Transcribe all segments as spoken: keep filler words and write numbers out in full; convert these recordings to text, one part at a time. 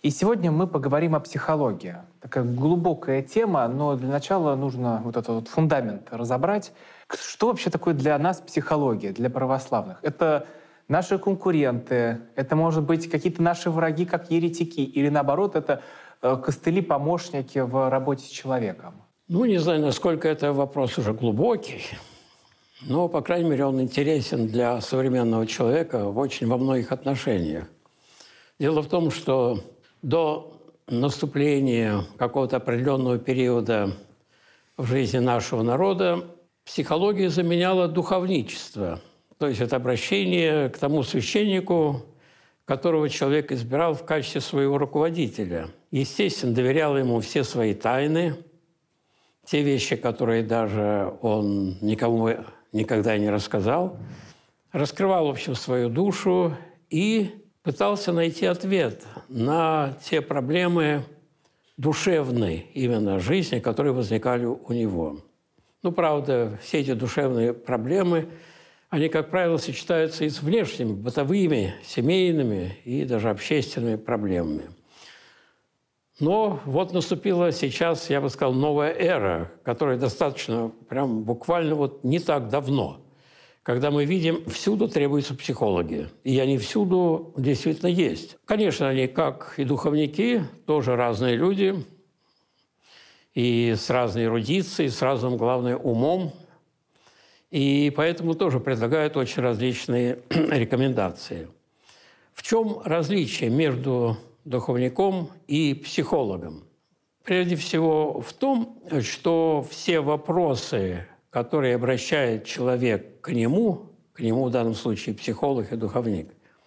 И сегодня мы поговорим о психологии. Такая глубокая тема, но для начала нужно вот этот вот фундамент разобрать. Что вообще такое для нас психология, для православных? Это наши конкуренты, это, может быть, какие-то наши враги, как еретики, или наоборот, это костыли-помощники в работе с человеком? Ну, не знаю, насколько это вопрос уже глубокий, но, по крайней мере, он интересен для современного человека в очень во многих отношениях. Дело в том, что до наступления какого-то определенного периода в жизни нашего народа психология заменяла духовничество. То есть это обращение к тому священнику, которого человек избирал в качестве своего руководителя. Естественно, доверял ему все свои тайны, те вещи, которые даже он никому никогда не рассказал, раскрывал, в общем, свою душу и пытался найти ответ на те проблемы душевной именно жизни, которые возникали у него. Ну, правда, все эти душевные проблемы, они, как правило, сочетаются и с внешними, бытовыми, семейными и даже общественными проблемами. Но вот наступила сейчас, я бы сказал, новая эра, которая достаточно, прям буквально вот не так давно, когда мы видим, всюду требуются психологи. И они всюду действительно есть. Конечно, они, как и духовники, тоже разные люди, и с разной эрудицией, с разным, главное, умом. И поэтому тоже предлагают очень различные рекомендации. В чем различие между духовником и психологом? Прежде всего в том, что все вопросы, которые обращает человек к нему, к нему в данном случае психолог и духовник,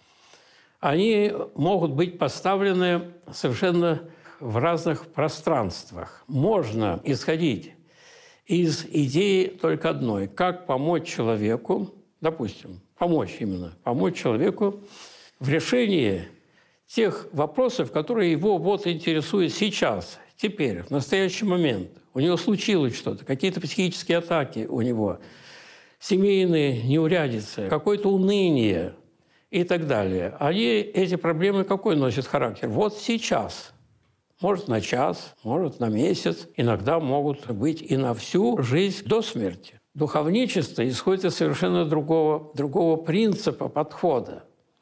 они могут быть поставлены совершенно в разных пространствах. Можно исходить из идеи только одной – как помочь человеку, допустим, помочь именно, помочь человеку в решении тех вопросов, которые его вот интересуют сейчас, теперь, в настоящий момент. У него случилось что-то, какие-то психические атаки у него, семейные неурядицы, какое-то уныние и так далее. Они, эти проблемы какой носят характер? Вот сейчас. Может, на час, может, на месяц. Иногда могут быть и на всю жизнь до смерти. Духовничество исходит из совершенно другого, другого принципа, подхода.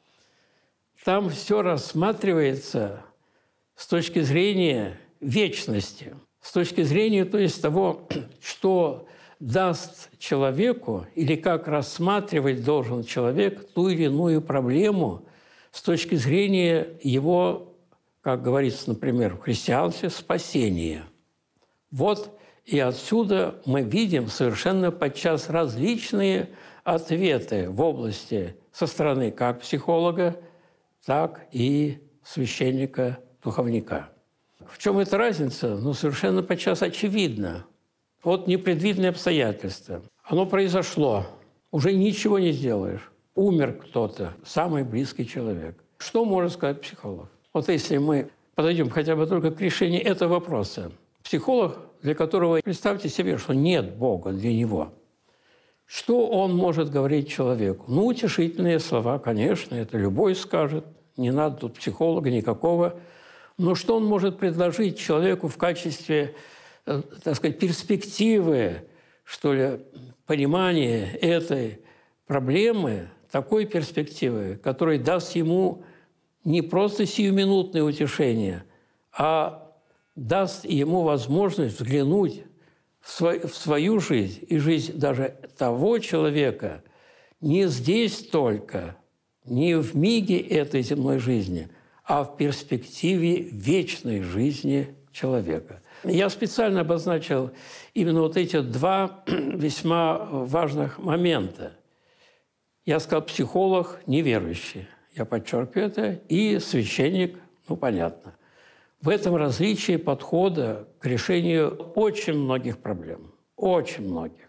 Там все рассматривается с точки зрения вечности, с точки зрения, то есть того, что даст человеку или как рассматривать должен человек ту или иную проблему с точки зрения его, как говорится, например, в христианстве, спасения. Вот и отсюда мы видим совершенно подчас различные ответы в области со стороны как психолога, так и священника-духовника. В чем эта разница? Ну, совершенно подчас очевидно. Вот непредвиденные обстоятельства. Оно произошло. Уже ничего не сделаешь. Умер кто-то, самый близкий человек. Что может сказать психолог? Вот если мы подойдем хотя бы только к решению этого вопроса. Психолог, для которого, представьте себе, что нет Бога для него. Что он может говорить человеку? Ну, утешительные слова, конечно, это любой скажет. Не надо тут психолога никакого. Но что он может предложить человеку в качестве, так сказать, перспективы, что ли, понимания этой проблемы, такой перспективы, которая даст ему не просто сиюминутное утешение, а даст ему возможность взглянуть в свою, в свою жизнь и жизнь даже того человека не здесь только, не в миге этой земной жизни, а в перспективе вечной жизни человека. Я специально обозначил именно вот эти два весьма важных момента. Я сказал, психолог неверующий, я подчеркиваю это, и священник, ну, понятно. В этом различии подхода к решению очень многих проблем, очень многих.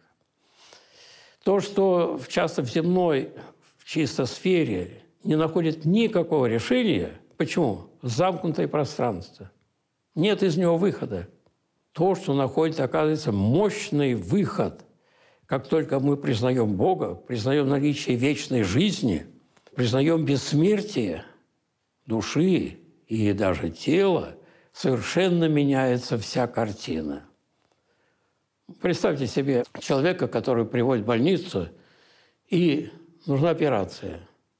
То, что часто в земной, в чистой сфере не находит никакого решения. Почему? Замкнутое пространство. Нет из него выхода. То, что находит, оказывается, мощный выход. Как только мы признаем Бога, признаем наличие вечной жизни, признаем бессмертие души и даже тело, совершенно меняется вся картина. Представьте себе человека, который приводит в больницу, и нужна операция.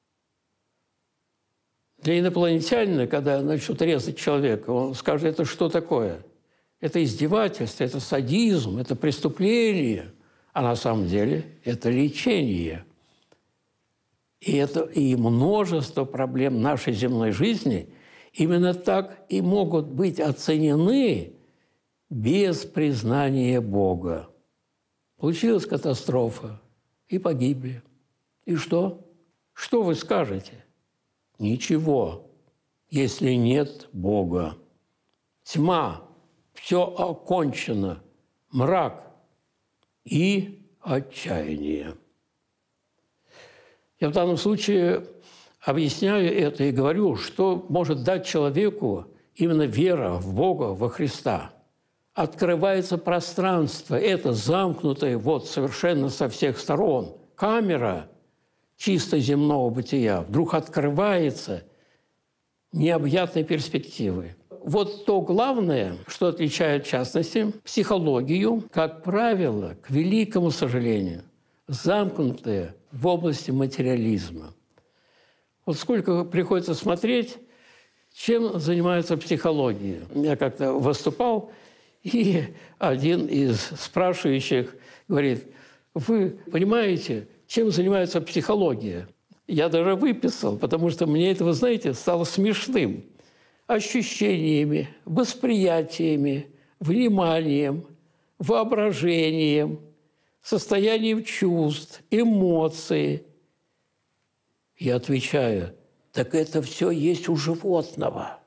Для инопланетянина, когда начнут резать человека, он скажет, это что такое? Это издевательство, это садизм, это преступление. А на самом деле это лечение. И это и множество проблем нашей земной жизни именно так и могут быть оценены без признания Бога. Получилась катастрофа, и погибли. И что? Что вы скажете? Ничего, если нет Бога. Тьма, все окончено, мрак и отчаяние. Я в данном случае объясняю это и говорю, что может дать человеку именно вера в Бога, во Христа. Открывается пространство, это замкнутое вот совершенно со всех сторон. Камера чисто земного бытия вдруг открывается необъятной перспективы. Вот то главное, что отличает, в частности, психологию, как правило, к великому сожалению, замкнутая в области материализма. Вот сколько приходится смотреть, чем занимается психология. Я как-то выступал, и один из спрашивающих говорит, вы понимаете, чем занимается психология? Я даже выписал, потому что мне это, вы знаете, стало смешным. Ощущениями, восприятиями, вниманием, воображением, состоянием чувств, эмоций. Я отвечаю, так это все есть у животного.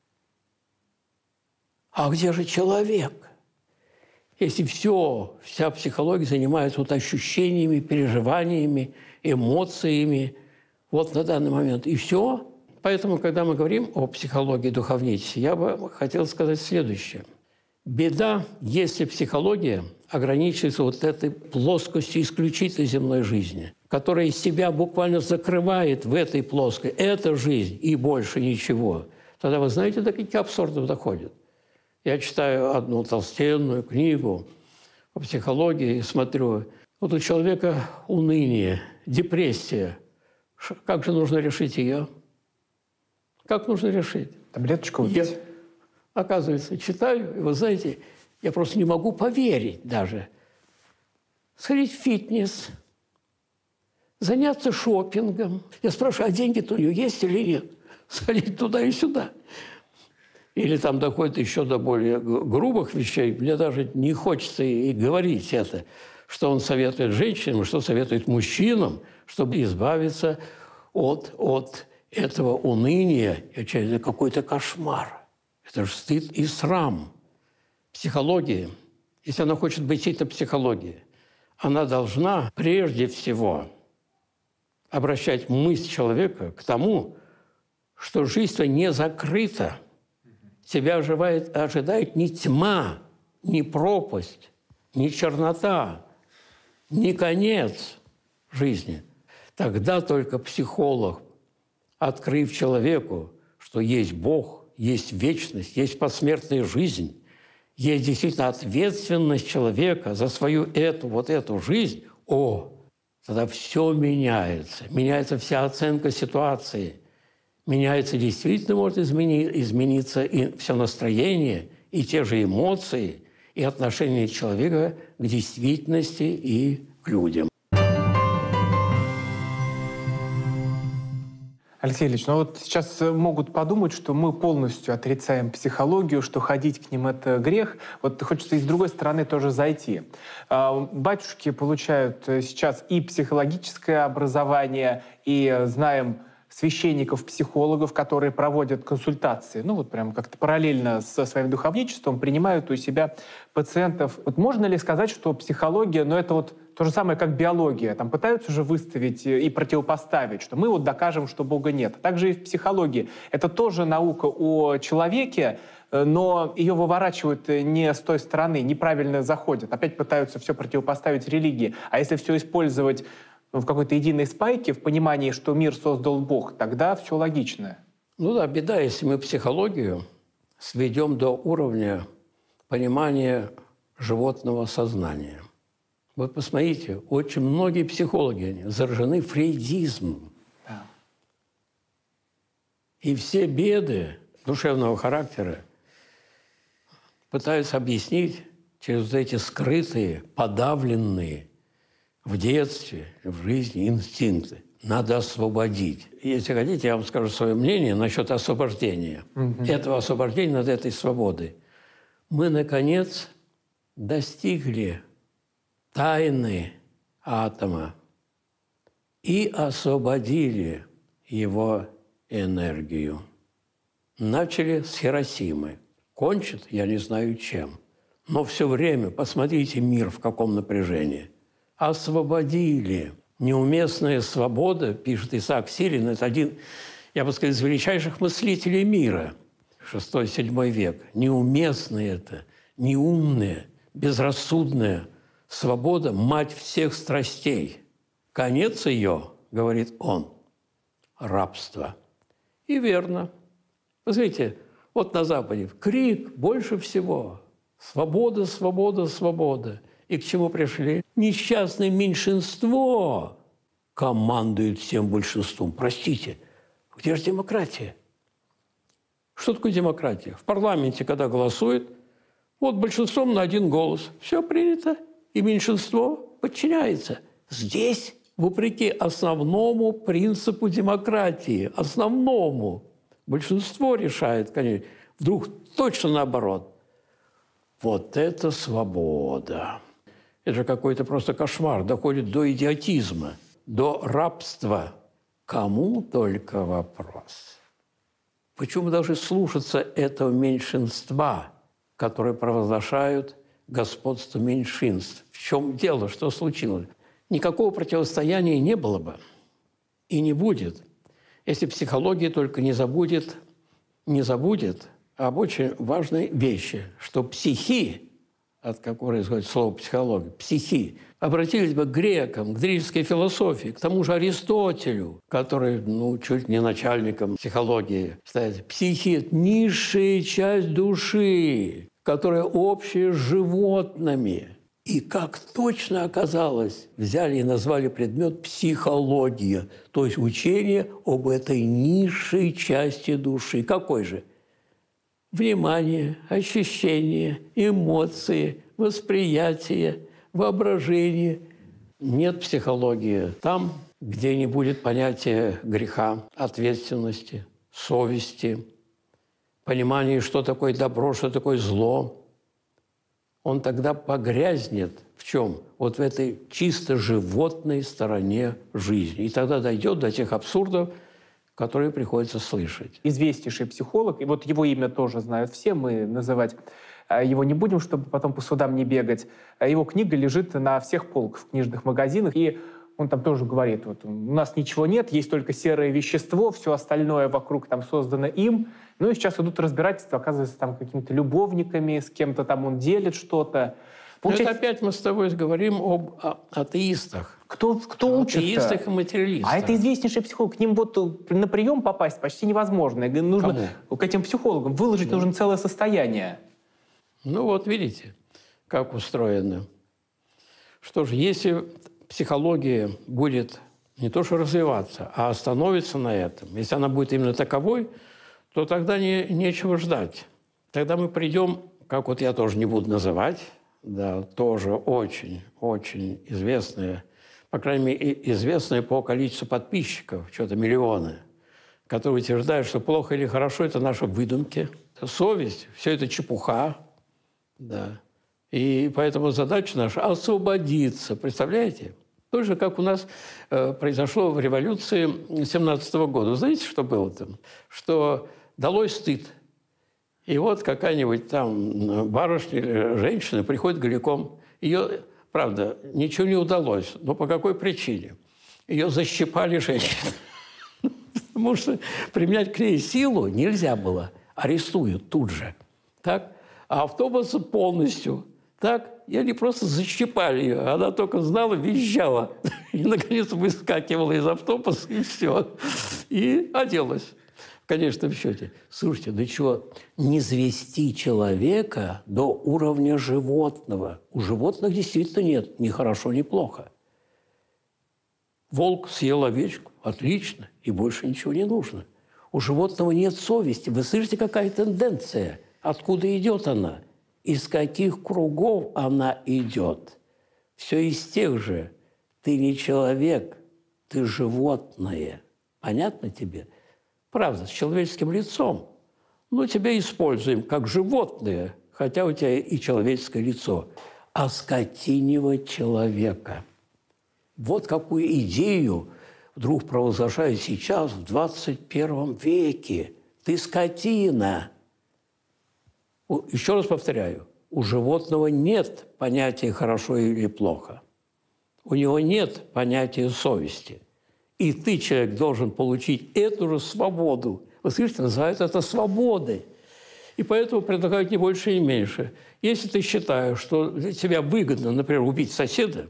А где же человек? Если все, вся психология занимается вот ощущениями, переживаниями, эмоциями, вот на данный момент, и все. Поэтому, когда мы говорим о психологии духовничества, я бы хотел сказать следующее. Беда, если психология ограничивается вот этой плоскостью исключительной земной жизни, которая себя буквально закрывает в этой плоской. Это жизнь и больше ничего. Тогда вы знаете, до каких абсурдов доходит? Я читаю одну толстенную книгу по психологии и смотрю, вот у человека уныние, депрессия. Как же нужно решить ее? Как нужно решить? Таблеточку выпить? Я, оказывается, читаю, и вы знаете, я просто не могу поверить даже. Сходить в фитнес, заняться шопингом. Я спрашиваю, а деньги-то у нее есть или нет? Сходить туда и сюда. Или там доходит еще до более грубых вещей. Мне даже не хочется и говорить это, что он советует женщинам, что советует мужчинам, чтобы избавиться от, от этого уныния. Это какой-то кошмар. Это же стыд и срам. Психология, если она хочет быть действительно психологией, она должна прежде всего обращать мысль человека к тому, что жизнь не закрыта. Тебя ожидает, ожидает не тьма, не пропасть, не чернота, не конец жизни. Тогда только психолог, открыв человеку, что есть Бог, есть вечность, есть посмертная жизнь, есть действительно ответственность человека за свою эту, вот эту жизнь, о, тогда все меняется. Меняется вся оценка ситуации. Меняется действительно, может измени, измениться и все настроение, и те же эмоции, и отношение человека к действительности и к людям. Алексей Ильич, ну вот сейчас могут подумать, что мы полностью отрицаем психологию, что ходить к ним – это грех. Вот хочется и с другой стороны тоже зайти. Батюшки получают сейчас и психологическое образование, и знаем священников-психологов, которые проводят консультации, ну вот прям как-то параллельно со своим духовничеством принимают у себя пациентов. Вот можно ли сказать, что психология, ну это вот то же самое, как биология, там пытаются же выставить и противопоставить, что мы вот докажем, что Бога нет. Также и в психологии. Это тоже наука о человеке, но ее выворачивают не с той стороны, неправильно заходят. Опять пытаются все противопоставить религии. А если все использовать в какой-то единой спайке, в понимании, что мир создал Бог, тогда все логично. Ну да, беда, если мы психологию сведем до уровня понимания животного сознания. Вот посмотрите, очень многие психологи заражены фрейдизмом. Да. И все беды душевного характера пытаются объяснить через вот эти скрытые, подавленные в детстве, в жизни инстинкты. Надо освободить. Если хотите, я вам скажу свое мнение насчет освобождения. Угу. Этого освобождения над этой свободой. Мы, наконец, достигли тайны атома и освободили его энергию. Начали с Хиросимы. Кончит, я не знаю чем. Но все время, посмотрите, мир в каком напряжении. Освободили. Неуместная свобода, пишет Исаак Сирин, это один, я бы сказал, из величайших мыслителей мира. шестой-седьмой век. Неуместная это, неумная, безрассудная свобода – мать всех страстей. Конец ее, говорит он, рабство. И верно. Вы знаете, вот на Западе крик больше всего. Свобода, свобода, свобода. И к чему пришли? Несчастное меньшинство командует всем большинством. Простите, где же демократия? Что такое демократия? В парламенте, когда голосуют, вот большинством на один голос. Все принято, и меньшинство подчиняется. Здесь, вопреки основному принципу демократии, основному, большинство решает, конечно, вдруг точно наоборот. Вот это свобода. Это же какой-то просто кошмар. Доходит до идиотизма, до рабства. Кому только вопрос. Почему мы должны слушаться этого меньшинства, которое провозглашают господство меньшинств? В чем дело? Что случилось? Никакого противостояния не было бы и не будет, если психология только не забудет, не забудет об очень важной вещи, что психи, от которой исходит слово психология, психи, обратились бы к грекам, к греческой философии, к тому же Аристотелю, который, ну, чуть не начальником психологии считается. Психи – это низшая часть души, которая общая с животными. И как точно оказалось, взяли и назвали предмет психология, то есть учение об этой низшей части души. Какой же? Внимание, ощущение, эмоции, восприятие, воображение. Нет психологии там, где не будет понятия греха, ответственности, совести, понимания, что такое добро, что такое зло. Он тогда погрязнет в чем? Вот в этой чисто животной стороне жизни. И тогда дойдет до тех абсурдов, которые приходится слышать. Известнейший психолог, и вот его имя тоже знают все, мы называть его не будем, чтобы потом по судам не бегать. Его книга лежит на всех полках в книжных магазинах, и он там тоже говорит, вот, у нас ничего нет, есть только серое вещество, все остальное вокруг там создано им. Ну и сейчас идут разбирательства, оказывается, там какими-то любовниками, с кем-то там он делит что-то. Получается... Это опять мы с тобой говорим об а- атеистах. Кто, кто учит-то? Атеистах и материалистах. А это известнейший психолог. К ним вот на прием попасть почти невозможно. Нужно Кому? К этим психологам выложить да. нужно целое состояние. Ну вот видите, как устроено. Что же, если психология будет не то что развиваться, а остановится на этом, если она будет именно таковой, то тогда не, нечего ждать. Тогда мы придем, как вот я тоже не буду называть, да, тоже очень-очень известные, по крайней мере, известные по количеству подписчиков, что-то миллионы, которые утверждают, что плохо или хорошо – это наши выдумки, это совесть, все это чепуха. Да. И поэтому задача наша – освободиться. Представляете? То же, как у нас э, произошло в революции семнадцатого года. Вы знаете, что было там? Что долой стыд. И вот какая-нибудь там барышня или женщина приходит голиком. Ее, правда, ничего не удалось. Но по какой причине? Ее защипали женщины. Потому что применять к ней силу нельзя было. Арестуют тут же. Так? А автобус полностью. Так? И они просто защипали ее. Она только знала, визжала. И, наконец, выскакивала из автобуса, и все. И оделась. в конечном счете. Слушайте, да чего, не звести человека до уровня животного. У животных действительно нет ни хорошо, ни плохо. Волк съел овечку, отлично, и больше ничего не нужно. У животного нет совести. Вы слышите, какая тенденция? Откуда идет она? Из каких кругов она идет? Все из тех же. Ты не человек, ты животное. Понятно тебе? Правда, с человеческим лицом. Но тебя используем как животное, хотя у тебя и человеческое лицо. А скотинивать человека. Вот какую идею вдруг провозглашают сейчас, в двадцать первом веке. Ты скотина. Еще раз повторяю, у животного нет понятия «хорошо» или «плохо». У него нет понятия совести. И ты, человек, должен получить эту же свободу. Вы слышите, называют это свободой. И поэтому предлагают не больше, не меньше. Если ты считаешь, что для тебя выгодно, например, убить соседа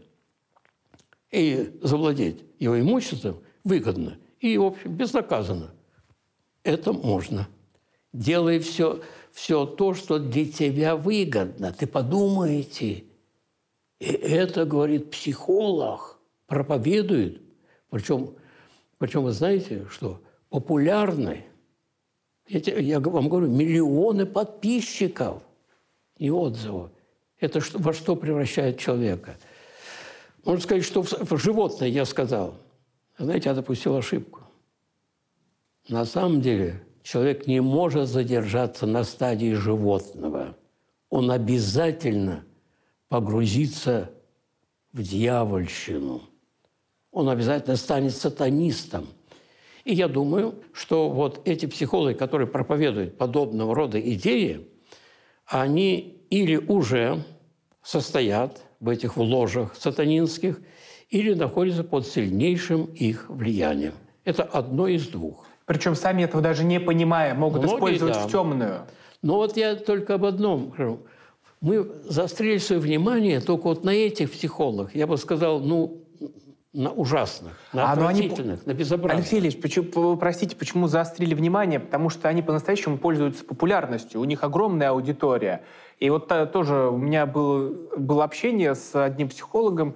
и завладеть его имуществом, выгодно и, в общем, безнаказанно, это можно. Делай все, все то, что для тебя выгодно. Ты подумайте. И это, говорит психолог, проповедует. Причем, причем вы знаете, что популярный, я, я вам говорю, миллионы подписчиков и отзывов. Это что, во что превращает человека? Можно сказать, что в, в животное я сказал. Знаете, я допустил ошибку. На самом деле человек не может задержаться на стадии животного. Он обязательно погрузится в дьявольщину. Он обязательно станет сатанистом. И я думаю, что вот эти психологи, которые проповедуют подобного рода идеи, они или уже состоят в этих ложах сатанинских, или находятся под сильнейшим их влиянием. Это одно из двух. Причем сами этого даже не понимая, могут Многие, использовать да. в темную. Но вот я только об одном скажу. Мы заострили свое внимание только вот на этих психологах. Я бы сказал, ну, на ужасных, на а, отвратительных, они... на безобразных. Алексей Ильич, почему, простите, почему заострили внимание? Потому что они по-настоящему пользуются популярностью. У них огромная аудитория. И вот тоже у меня был, было общение с одним психологом.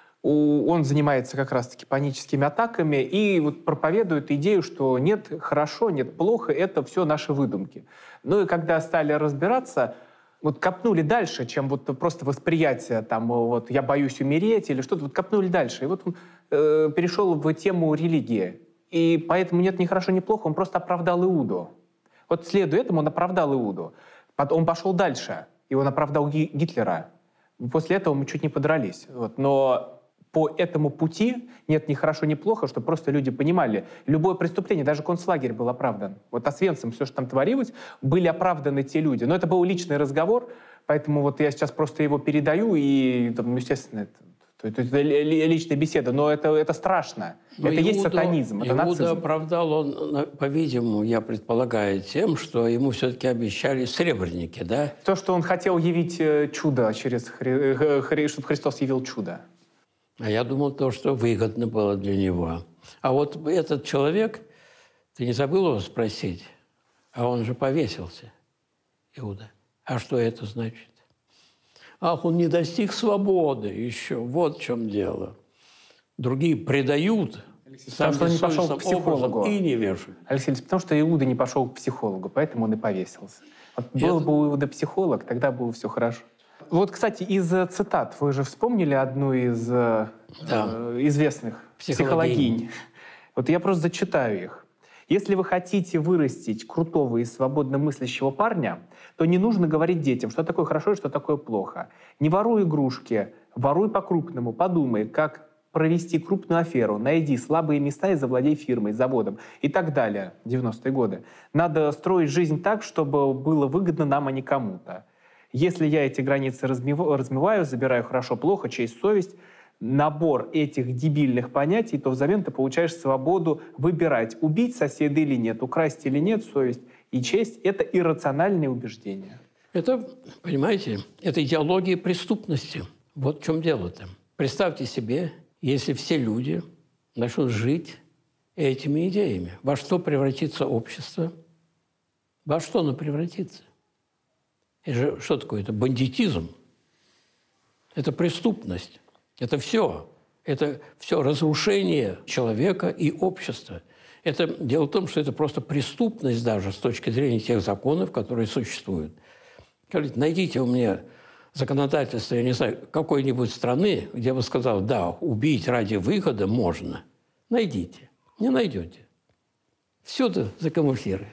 Он занимается как раз-таки паническими атаками и вот проповедует идею, что нет хорошо, нет плохо, это все наши выдумки. Ну и когда стали разбираться, вот копнули дальше, чем вот просто восприятие, там, вот я боюсь умереть или что-то, вот копнули дальше. И вот он э, перешел в тему религии. И поэтому нет ни хорошо, ни плохо, он просто оправдал Иуду. Вот следуя этому он оправдал Иуду. Он пошел дальше, и он оправдал Гитлера. После этого мы чуть не подрались. Вот. Но по этому пути нет ни хорошо, ни плохо, чтобы просто люди понимали. Любое преступление, даже концлагерь был оправдан. Вот Освенцим, все, что там творилось, были оправданы те люди. Но это был личный разговор, поэтому вот я сейчас просто его передаю, и, там, естественно, это, это, это личная беседа, но это, это страшно. Но это Иуда, есть сатанизм, это Иуда нацизм. Оправдал он, по-видимому, я предполагаю, тем, что ему все-таки обещали сребреники, да? То, что он хотел явить чудо, через Хри... чтобы Христос явил чудо. А я думал, то, что выгодно было для него. А вот этот человек, ты не забыл его спросить? А он же повесился, Иуда. А что это значит? Ах, он не достиг свободы еще. Вот в чем дело. Другие предают, сам что он не пошел к психологу. И не вешают. Алексей Ильич, потому что Иуда не пошел к психологу, поэтому он и повесился. Вот был это... бы у Иуда психолог, тогда было все хорошо. Вот, кстати, из цитат. Вы же вспомнили одну из да. э, известных психологинь. Вот я просто зачитаю их. Если вы хотите вырастить крутого и свободно мыслящего парня, то не нужно говорить детям, что такое хорошо и что такое плохо. Не воруй игрушки, воруй по-крупному, подумай, как провести крупную аферу, найди слабые места и завладей фирмой, заводом и так далее. девяностые годы. Надо строить жизнь так, чтобы было выгодно нам, а не кому-то. Если я эти границы размываю, забираю хорошо-плохо, честь, совесть, набор этих дебильных понятий, то взамен ты получаешь свободу выбирать, убить соседа или нет, украсть или нет, совесть и честь — это иррациональные убеждения. Это, понимаете, это идеология преступности. Вот в чем дело-то. Представьте себе, если все люди начнут жить этими идеями. Во что превратится общество? Во что оно превратится? Это же что такое? Это бандитизм. Это преступность. Это все. Это все разрушение человека и общества. Это, дело в том, что это просто преступность даже с точки зрения тех законов, которые существуют. Скажите, найдите у меня законодательство, я не знаю, какой-нибудь страны, где бы сказал, да, убить ради выхода можно. Найдите. Не найдете. Всюду закамуфлирует.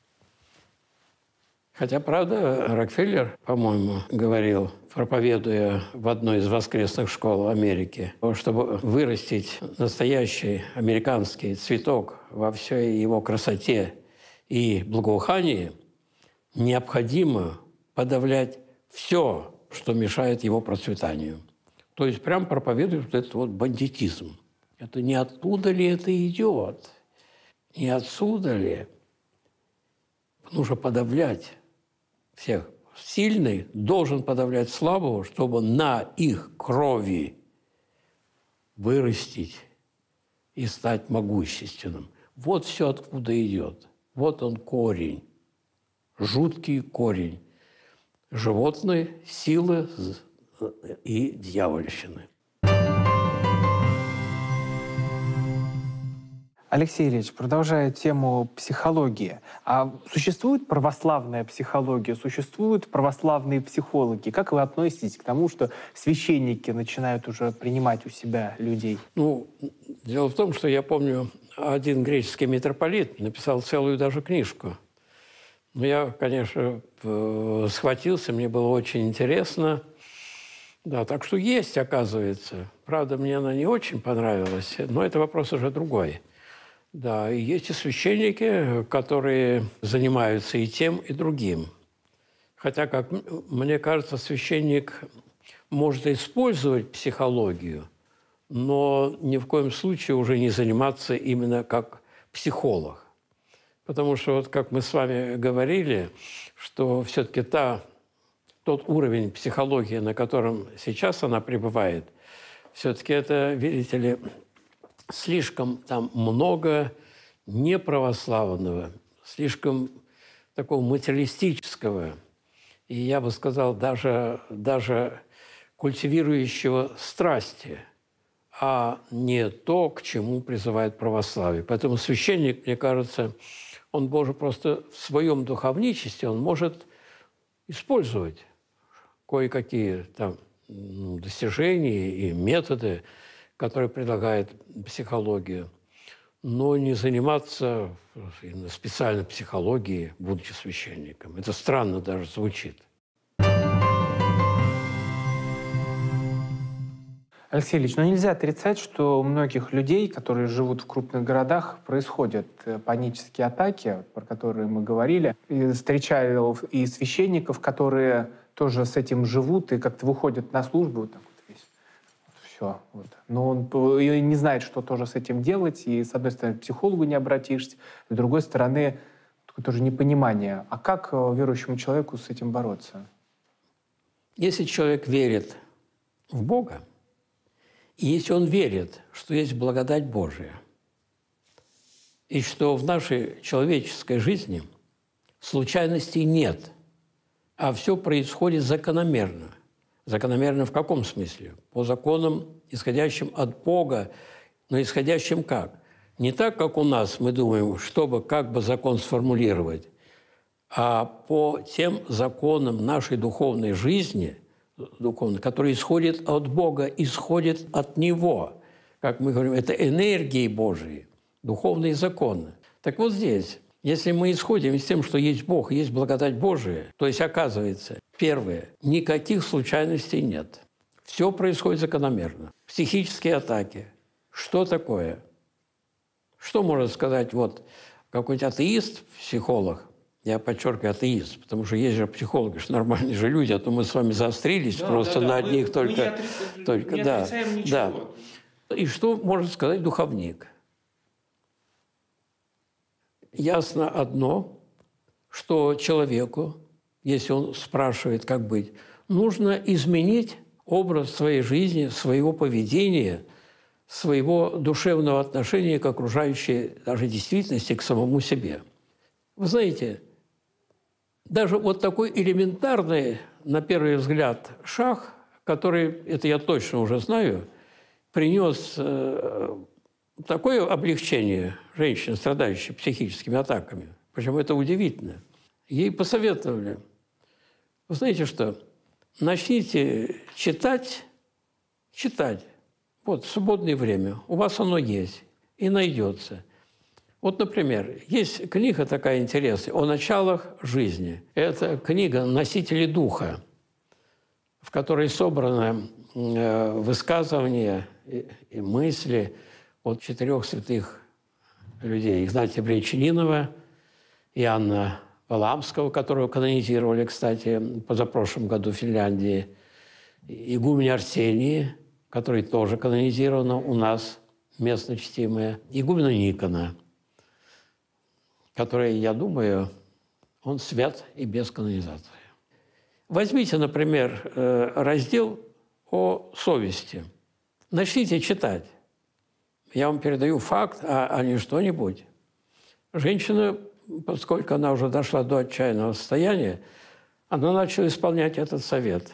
Хотя, правда, Рокфеллер, по-моему, говорил, проповедуя в одной из воскресных школ Америки, чтобы вырастить настоящий американский цветок во всей его красоте и благоухании, необходимо подавлять все, что мешает его процветанию. То есть прям проповедует вот этот вот бандитизм. Это не оттуда ли это идет? Не отсюда ли? Нужно подавлять всех. Сильный должен подавлять слабого, чтобы на их крови вырастить и стать могущественным. Вот все откуда идет. Вот он корень. Жуткий корень животной силы и дьявольщины. Алексей Ильич, продолжая тему психологии, а существует православная психология, существуют православные психологи? Как вы относитесь к тому, что священники начинают уже принимать у себя людей? Ну, дело в том, что я помню, один греческий митрополит написал целую даже книжку. Но я, конечно, схватился, мне было очень интересно. Да, так что есть, оказывается. Правда, мне она не очень понравилась, но это вопрос уже другой. Да, и есть и священники, которые занимаются и тем, и другим. Хотя, как мне кажется, священник может использовать психологию, но ни в коем случае уже не заниматься именно как психолог. Потому что, вот как мы с вами говорили, что все-таки та, тот уровень психологии, на котором сейчас она пребывает, все-таки это, видите ли, слишком там много неправославного, слишком такого материалистического, и я бы сказал, даже, даже культивирующего страсти, а не то, к чему призывает православие. Поэтому священник, мне кажется, он может просто в своем духовничестве, он может использовать кое-какие там достижения и методы, которые предлагает психология, но не заниматься специально психологией, будучи священником. Это странно даже звучит. Алексей Ильич, ну нельзя отрицать, что у многих людей, которые живут в крупных городах, происходят панические атаки, про которые мы говорили. И встречаю и священников, которые тоже с этим живут и как-то выходят на службу, вот так вот весь. Все. Вот. Но он не знает, что тоже с этим делать. И, с одной стороны, к психологу не обратишься, с другой стороны, тоже непонимание. А как верующему человеку с этим бороться? Если человек верит в Бога, и если он верит, что есть благодать Божия, и что в нашей человеческой жизни случайностей нет, а все происходит закономерно. Закономерно в каком смысле? По законам, исходящим от Бога, но исходящим как? Не так, как у нас мы думаем, чтобы как бы закон сформулировать, а по тем законам нашей духовной жизни, духовной, которые исходят от Бога, исходят от Него. Как мы говорим, это энергии Божии, духовные законы. Так вот здесь, если мы исходим из тем, что есть Бог, есть благодать Божия, то есть оказывается, первое, никаких случайностей нет. Все происходит закономерно. Психические атаки. Что такое? Что может сказать вот какой-нибудь атеист, психолог? Я подчеркиваю, атеист, потому что есть же психологи, что нормальные же люди, а то мы с вами заострились да, просто да, да. на одних мы, только... Мы не, отри... только не да, отрицаем ничего. Да. И что может сказать духовник? Ясно одно, что человеку, если он спрашивает, как быть, нужно изменить образ своей жизни, своего поведения своего душевного отношения к окружающей даже действительности, к самому себе. Вы знаете, даже вот такой элементарный, на первый взгляд, шаг, который, это я точно уже знаю, принес э, такое облегчение женщине, страдающей психическими атаками. Причем это удивительно. Ей посоветовали, вы знаете что, начните читать, читать. Вот, в свободное время. У вас оно есть и найдется. Вот, например, есть книга такая интересная «О началах жизни». Это книга «Носители духа», в которой собраны высказывания и мысли от четырех святых людей. Игнатия Брянчанинова, Иоанна Валаамского, которого канонизировали, кстати, позапрошлом году в Финляндии, игуменя Арсения, который тоже канонизирован у нас, местно чтимая, игумена Никона, который, я думаю, он свят и без канонизации. Возьмите, например, раздел о совести. Начните читать. Я вам передаю факт, а, а не что-нибудь. Женщина, поскольку она уже дошла до отчаянного состояния, она начала исполнять этот совет.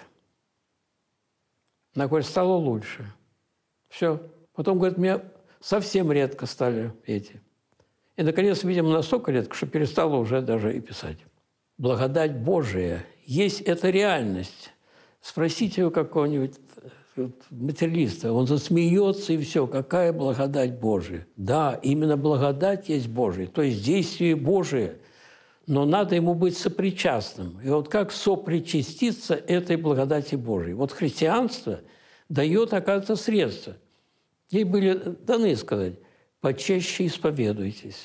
Она говорит, стало лучше. Все. Потом, говорит, мне совсем редко стали эти. И, наконец, видимо, настолько редко, что перестала уже даже и писать. Благодать Божия есть эта реальность. Спросите у какого-нибудь материалиста, он засмеется и все. Какая благодать Божия? Да, именно благодать есть Божия, то есть действие Божие. Но надо ему быть сопричастным. И вот как сопричаститься этой благодати Божией? Вот христианство дает, оказывается, средства. Ей были даны сказать, почаще исповедуйтесь,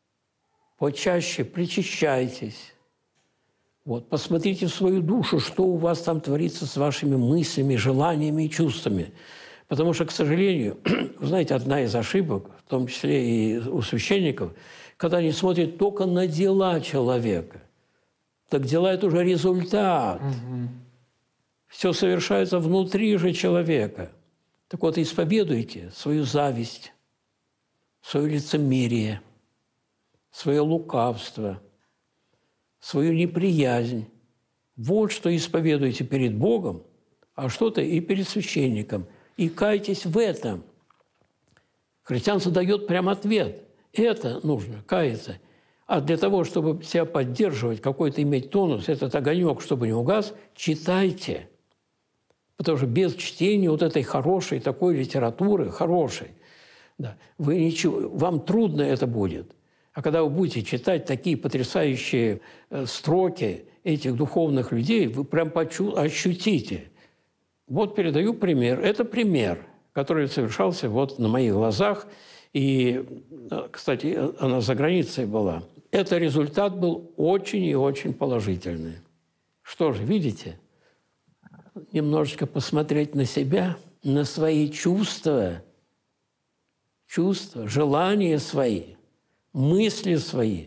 почаще причащайтесь. Вот, посмотрите в свою душу, что у вас там творится с вашими мыслями, желаниями и чувствами. Потому что, к сожалению, вы знаете, одна из ошибок, в том числе и у священников, когда они смотрят только на дела человека. Так дела – это уже результат. Угу. Все совершается внутри же человека. Так вот, исповедуйте свою зависть, свое лицемерие, свое лукавство, свою неприязнь. Вот что исповедуйте перед Богом, а что-то и перед священником. И кайтесь в этом. Христианство дает прям ответ. Это нужно, каяться. А для того, чтобы себя поддерживать, какой-то иметь тонус, этот огонек, чтобы не угас, читайте. Потому что без чтения вот этой хорошей такой литературы, хорошей, да, вы ничего, вам трудно это будет. А когда вы будете читать такие потрясающие строки этих духовных людей, вы прям почу- ощутите. Вот передаю пример. Это пример, который совершался вот на моих глазах. И, кстати, она за границей была. Это результат был очень и очень положительный. Что же, видите? Немножечко посмотреть на себя, на свои чувства, чувства, желания свои, мысли свои.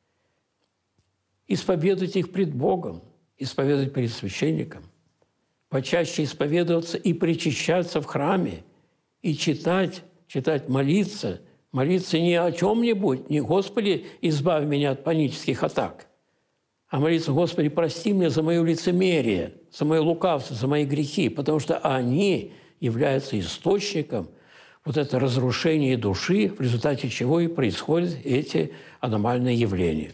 Исповедовать их пред Богом, исповедовать перед священником. Почаще исповедоваться и причащаться в храме, и читать, читать, молиться. Молиться не о чем-нибудь, не «Господи, избавь меня от панических атак», а молиться «Господи, прости меня за мое лицемерие, за мое лукавство, за мои грехи», потому что они являются источником вот это разрушение души, в результате чего и происходят эти аномальные явления.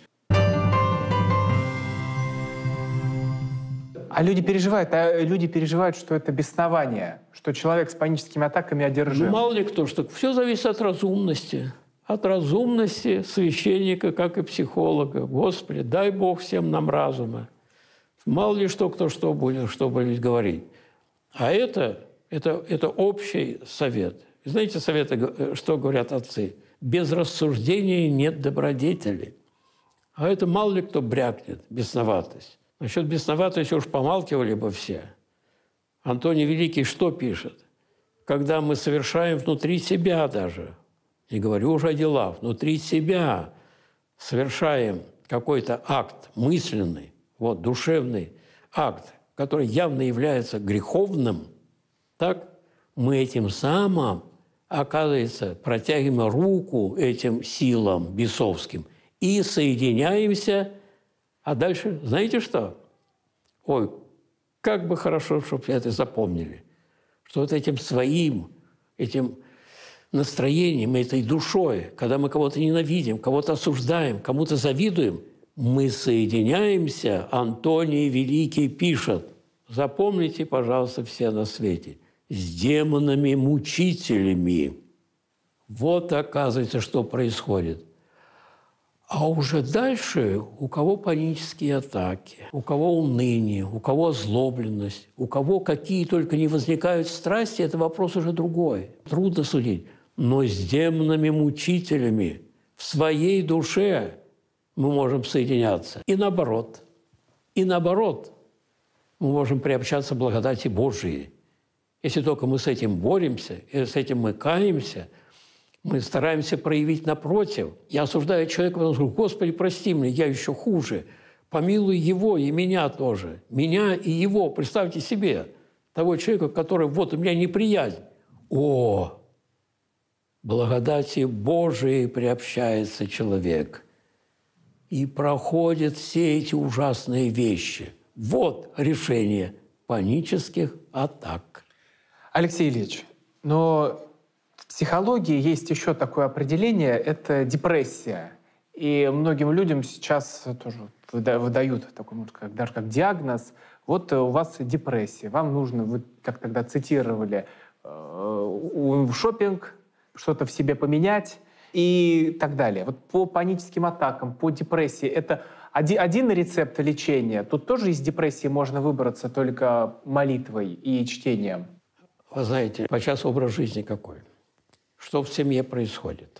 А люди переживают, а люди переживают, что это беснование, что человек с паническими атаками одержим. Ну, мало ли кто, что все зависит от разумности. От разумности священника, как и психолога. Господи, дай Бог всем нам разума. Мало ли что, кто что будет, что будет говорить. А это, это, это общий совет. И знаете, советы, что говорят отцы? Без рассуждения нет добродетели. А это мало ли кто брякнет, бесноватость. Насчет бесноватости уж помалкивали бы все. Антоний Великий что пишет? Когда мы совершаем внутри себя даже, не говорю уже о делах, внутри себя совершаем какой-то акт мысленный, вот, душевный акт, который явно является греховным, так мы этим самым оказывается, протягиваем руку этим силам бесовским и соединяемся. А дальше, знаете что? Ой, как бы хорошо, чтобы это запомнили, что вот этим своим, этим настроением, этой душой, когда мы кого-то ненавидим, кого-то осуждаем, кому-то завидуем, мы соединяемся, Антоний Великий пишет, запомните, пожалуйста, все на свете, с демонами-мучителями. Вот, оказывается, что происходит. А уже дальше у кого панические атаки, у кого уныние, у кого озлобленность, у кого какие только не возникают страсти, это вопрос уже другой. Трудно судить. Но с демонами-мучителями в своей душе мы можем соединяться. И наоборот. И наоборот. Мы можем приобщаться к благодати Божией. Если только мы с этим боремся, и с этим мы каемся, мы стараемся проявить напротив. Я осуждаю человека, потому что, Господи, прости меня, я еще хуже. Помилуй его и меня тоже. Меня и его. Представьте себе того человека, который, вот у меня неприязнь. О, благодати Божией приобщается человек. И проходят все эти ужасные вещи. Вот решение панических атак. Алексей Ильич, но в психологии есть еще такое определение – это депрессия. И многим людям сейчас тоже выдают такой, как, даже как диагноз. Вот у вас депрессия, вам нужно, вы как тогда цитировали, в шопинг, что-то в себе поменять и так далее. Вот по паническим атакам, по депрессии – это один, один рецепт лечения. Тут тоже из депрессии можно выбраться только молитвой и чтением. Вы знаете, сейчас образ жизни какой? Что в семье происходит?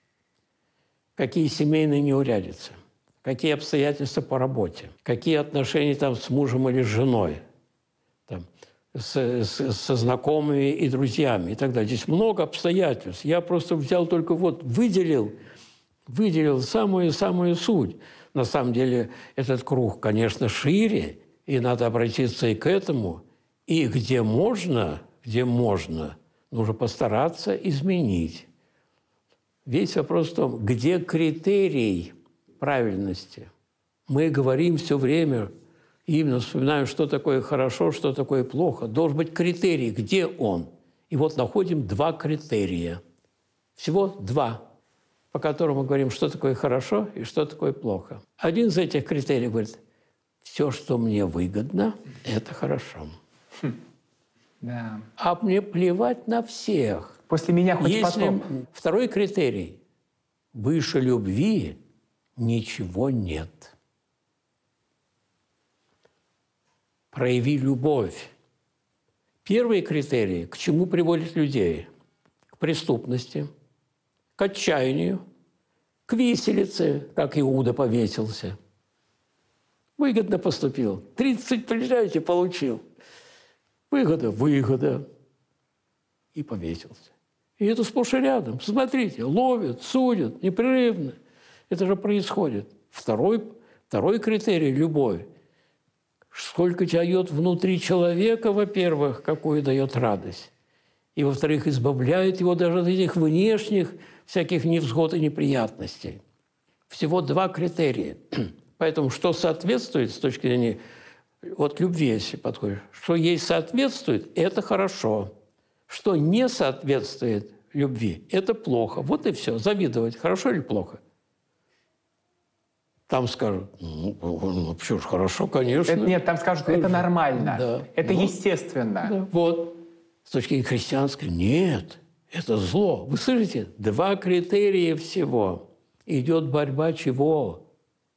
Какие семейные неурядицы? Какие обстоятельства по работе? Какие отношения там с мужем или с женой? Там, с, с, со знакомыми и друзьями и так далее. Здесь много обстоятельств. Я просто взял только вот, выделил, выделил самую-самую суть. На самом деле этот круг, конечно, шире, и надо обратиться и к этому. И где можно, где можно, нужно постараться изменить. Весь вопрос в том, где критерий правильности. Мы говорим все время, именно вспоминаем, что такое хорошо, что такое плохо. Должен быть критерий, где он. И вот находим два критерия. Всего два, по которым мы говорим, что такое хорошо и что такое плохо. Один из этих критериев говорит, все, что мне выгодно, это хорошо. Хм. Да. А мне плевать на всех. После меня хоть Если потом. Второй критерий. Выше любви ничего нет. Прояви любовь. Первый критерий, к чему приводит людей? К преступности, к отчаянию, к виселице, как Иуда повесился. Выгодно поступил. тридцать, приезжайте, получил. Выгода, выгода. И повесился. И это сплошь и рядом. Смотрите, ловят, судят, непрерывно. Это же происходит. Второй, второй критерий – любовь. Сколько дает внутри человека, во-первых, какую дает радость. И, во-вторых, избавляет его даже от этих внешних всяких невзгод и неприятностей. Всего два критерия. Поэтому что соответствует с точки зрения вот любви, если подходишь, что ей соответствует, это хорошо. Что не соответствует любви, это плохо. Вот и все. Завидовать хорошо или плохо? Там скажут, ну, вообще уж хорошо, конечно. Это, нет, там скажут, это нормально, да. это вот. естественно. Да. Вот. С точки зрения христианской, нет, это зло. Вы слышите? Два критерия всего. Идет борьба чего?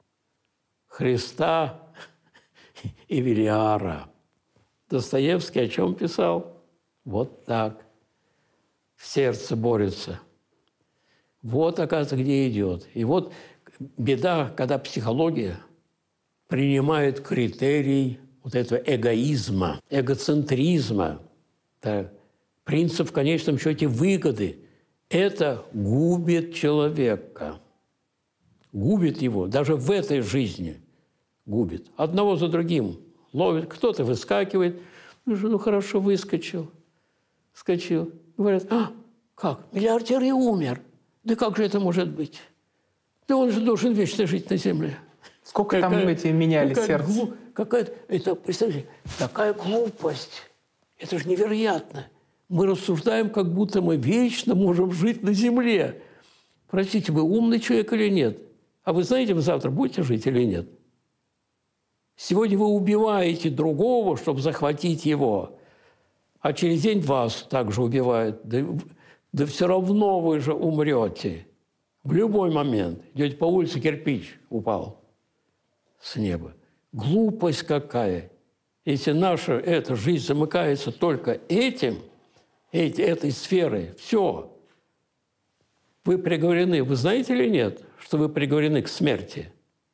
Христа и Велиара. Достоевский о чем писал? Вот так. В сердце борется. Вот, оказывается, где идет. И вот беда, когда психология принимает критерий вот этого эгоизма, эгоцентризма, да, принцип в конечном счете выгоды. Это губит человека. Губит его. Даже в этой жизни губит. Одного за другим ловит. Кто-то выскакивает. Ну, ну хорошо, выскочил. Скочил. Говорят, а, Как? Миллиардер и умер. Да как же это может быть? Да он же должен вечно жить на земле. Сколько какая, там эти меняли какая сердце? Глуп, какая, это, представьте, такая глупость. Это же невероятно. Мы рассуждаем, как будто мы вечно можем жить на земле. Простите, вы умный человек или нет? А вы знаете, вы завтра будете жить или нет? Сегодня вы убиваете другого, чтобы захватить его. А через день вас также убивают. Да, да все равно вы же умрете. В любой момент. Идете по улице, кирпич упал с неба. Глупость какая. Если наша эта жизнь замыкается только этим, эти, этой сферой, все. Вы приговорены. Вы знаете или нет, что вы приговорены к смерти?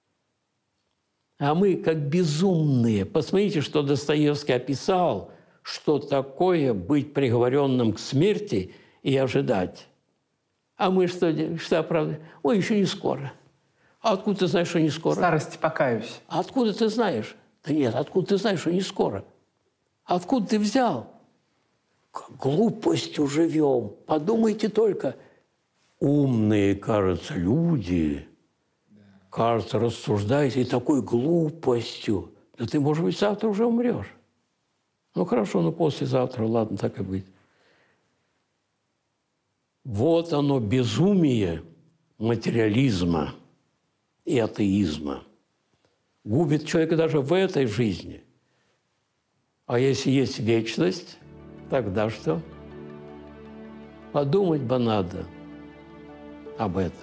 А мы как безумные. Посмотрите, что Достоевский описал, что такое быть приговоренным к смерти и ожидать. А мы что, что оправдываем? Ой, еще не скоро. А откуда ты знаешь, что не скоро? В старости покаюсь. А откуда ты знаешь? Да нет, откуда ты знаешь, что не скоро? А откуда ты взял? Глупостью живем. Подумайте только. Умные, кажется, люди, кажется, рассуждаете и такой глупостью. Да ты, может быть, завтра уже умрешь. Ну, хорошо, ну, послезавтра, ладно, так и быть. Вот оно, безумие материализма и атеизма. Губит человека даже в этой жизни. А если есть вечность, тогда что? Подумать бы надо об этом.